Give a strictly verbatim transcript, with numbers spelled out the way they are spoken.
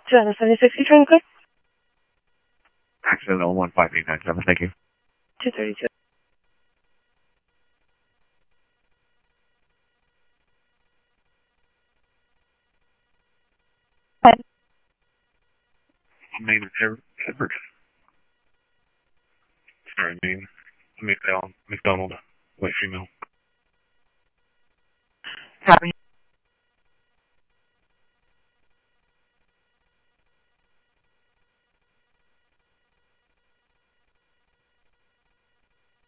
Joanna seventy-six, you trying to clear? Accident one five eight nine seven, thank you. two thirty-two. Hi. Name is Edward. Sorry, name. McDonald. McDonald. White female. Copy.